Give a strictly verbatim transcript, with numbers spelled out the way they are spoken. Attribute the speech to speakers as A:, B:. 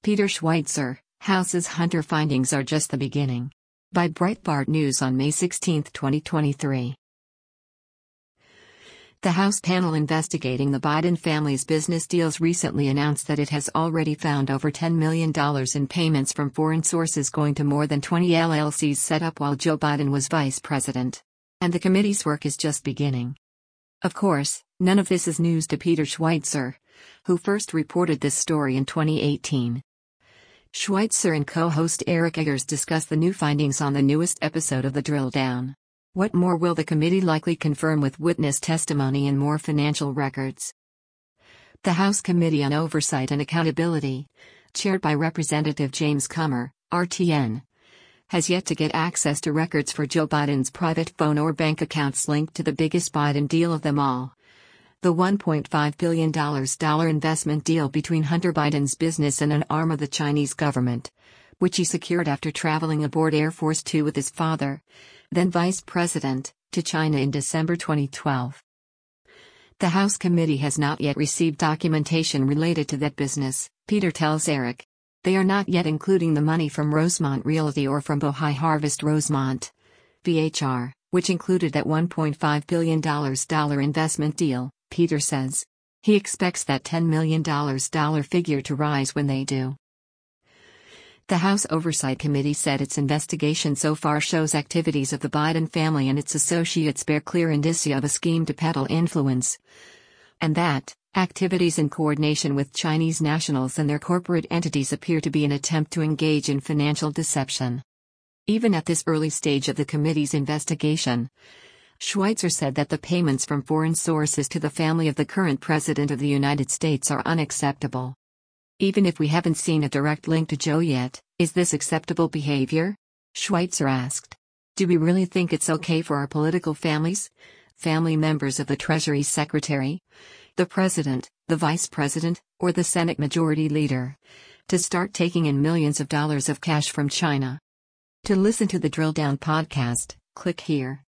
A: Peter Schweitzer, House's Hunter findings are just the beginning. By Breitbart News on May sixteenth, twenty twenty-three. The House panel investigating the Biden family's business deals recently announced that it has already found over ten million dollars in payments from foreign sources going to more than twenty L L Cs set up while Joe Biden was vice president. And the committee's work is just beginning. Of course, none of this is news to Peter Schweitzer, who first reported this story in twenty eighteen. Schweitzer and co-host Eric Eggers discuss the new findings on the newest episode of The Drill Down. What more will the committee likely confirm with witness testimony and more financial records? The House Committee on Oversight and Accountability, chaired by Representative James Comer, R T N, has yet to get access to records for Joe Biden's private phone or bank accounts linked to the biggest Biden deal of them all. The one point five billion dollars investment deal between Hunter Biden's business and an arm of the Chinese government, which he secured after traveling aboard Air Force Two with his father, then vice president, to China in December twenty twelve. The House committee has not yet received documentation related to that business, Peter tells Eric. They are not yet including the money from Rosemont Realty or from Bohai Harvest Rosemont, B H R, which included that one point five billion dollars investment deal, Peter says. He expects that ten million dollars figure to rise when they do. The House Oversight Committee said its investigation so far shows activities of the Biden family and its associates bear clear indicia of a scheme to peddle influence, and that activities in coordination with Chinese nationals and their corporate entities appear to be an attempt to engage in financial deception. Even at this early stage of the committee's investigation, Schweitzer said that the payments from foreign sources to the family of the current President of the United States are unacceptable. Even if we haven't seen a direct link to Joe yet, is this acceptable behavior? Schweitzer asked. Do we really think it's okay for our political families, family members of the Treasury Secretary, the President, the Vice President, or the Senate Majority Leader, to start taking in millions of dollars of cash from China? To listen to the Drill Down podcast, click here.